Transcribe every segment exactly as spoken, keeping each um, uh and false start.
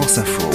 France Info.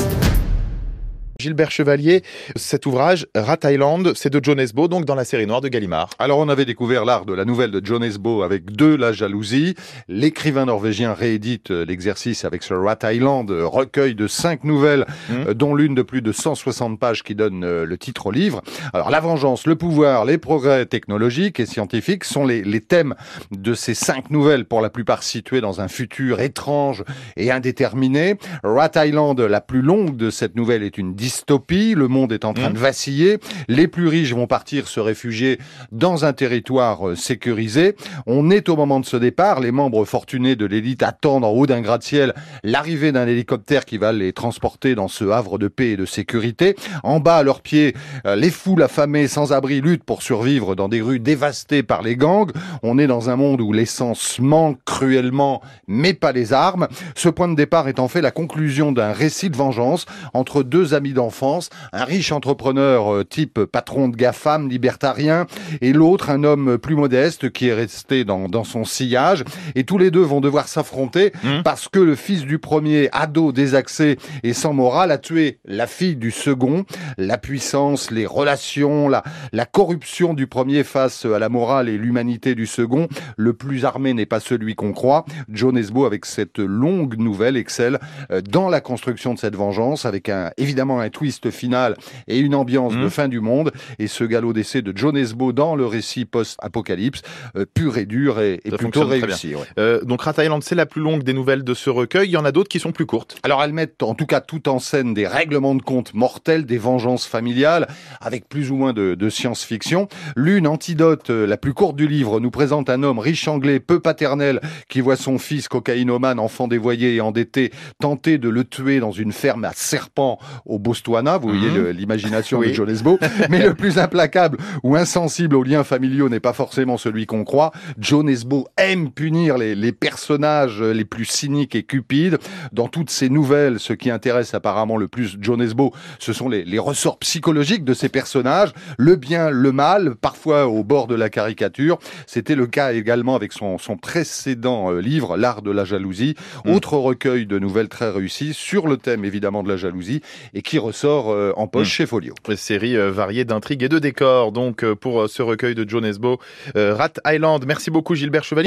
Gilbert Chevalier, cet ouvrage, Rat Island, c'est de Jon Nesbø, donc dans la série noire de Gallimard. Alors on avait découvert l'art de la nouvelle de Jon Nesbø avec deux La Jalousie. L'écrivain norvégien réédite l'exercice avec ce Rat Island, recueil de cinq nouvelles, mmh. dont l'une de plus de cent soixante pages qui donne le titre au livre. Alors la vengeance, le pouvoir, les progrès technologiques et scientifiques sont les, les thèmes de ces cinq nouvelles, pour la plupart situées dans un futur étrange et indéterminé. Rat Island, la plus longue de cette nouvelle, est une dystopie, le monde est en train mmh. de vaciller, les plus riches vont partir se réfugier dans un territoire sécurisé. On est au moment de ce départ, les membres fortunés de l'élite attendent en haut d'un gratte-ciel l'arrivée d'un hélicoptère qui va les transporter dans ce havre de paix et de sécurité. En bas, à leurs pieds, les foules affamées sans abri luttent pour survivre dans des rues dévastées par les gangs. On est dans un monde où l'essence manque cruellement, mais pas les armes. Ce point de départ est en fait la conclusion d'un récit de vengeance entre deux amis d'enfance, un riche entrepreneur euh, type patron de GAFAM, libertarien, et l'autre, un homme plus modeste qui est resté dans, dans son sillage. Et tous les deux vont devoir s'affronter mmh. parce que le fils du premier, ado désaxé et sans morale, a tué la fille du second. La puissance, les relations, la, la corruption du premier face à la morale et l'humanité du second. Le plus armé n'est pas celui qu'on croit. Jon Nesbø, avec cette longue nouvelle, excelle dans la construction de cette vengeance, avec un, évidemment un twist final et une ambiance mmh. de fin du monde, et ce galop d'essai de Jon Nesbø dans le récit post-apocalypse, euh, pur et dur et, et plutôt réussi. Ouais. Euh, donc Rat Island, c'est la plus longue des nouvelles de ce recueil. Il y en a d'autres qui sont plus courtes. Alors elles mettent en tout cas tout en scène des règlements de compte mortels, des vengeances familiales, avec plus ou moins de, de science-fiction. L'une, Antidote, la plus courte du livre, nous présente un homme riche anglais, peu paternel, qui voit son fils cocaïnomane, enfant dévoyé et endetté, tenter de le tuer dans une ferme à serpents au Botswana. Vous voyez mmh. l'imagination oui. de Jon Nesbø. Mais le plus implacable ou insensible aux liens familiaux n'est pas forcément celui qu'on croit. Jon Nesbø aime punir les, les personnages les plus cyniques et cupides. Dans toutes ces nouvelles, ce qui intéresse apparemment le plus Jon Nesbø, ce sont les, les ressorts psychologiques de ces personnages. Le bien, le mal, parfois au bord de la caricature. C'était le cas également avec son, son précédent livre, L'art de la jalousie. Mmh. Autre recueil de nouvelles très réussies sur le thème évidemment de la jalousie et qui ressort euh, en poche mmh. chez Folio. Une série euh, variée d'intrigues et de décors donc euh, pour euh, ce recueil de Jon Nesbø, euh, Rat Island. Merci beaucoup Gilbert Chevalier.